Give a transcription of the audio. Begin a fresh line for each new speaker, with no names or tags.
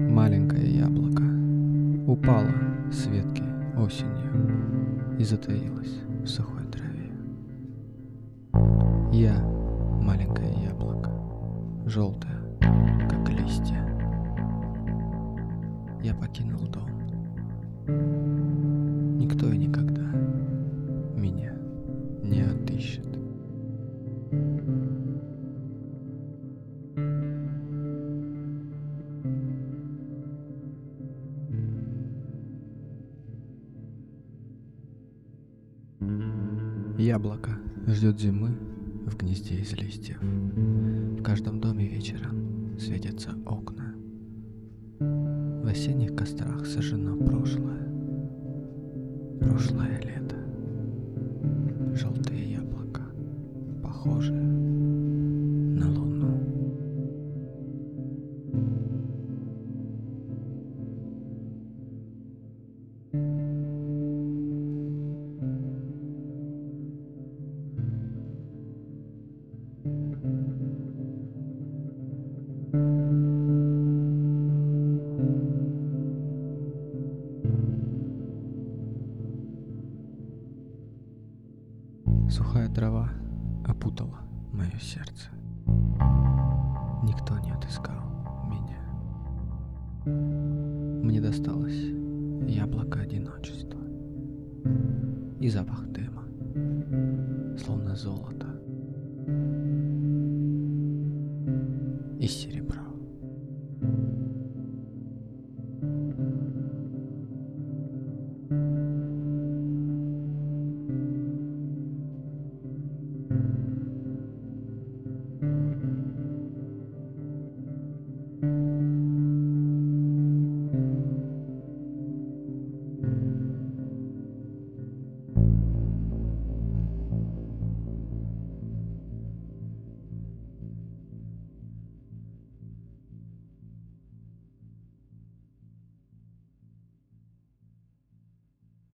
Маленькое яблоко упало с ветки осенью и затаилось в сухой траве. Я маленькое яблоко, желтое, как листья. Я покинул дом. Никто и никогда меня не отыщет. Яблоко ждет зимы в гнезде из листьев. В каждом доме вечером светятся окна. В осенних кострах сожжено прошлое лето. Желтые яблока, похожие на луну. Сухая трава опутала мое сердце. Никто не отыскал меня. Мне досталось яблоко одиночества и запах дыма, словно золото и серебра.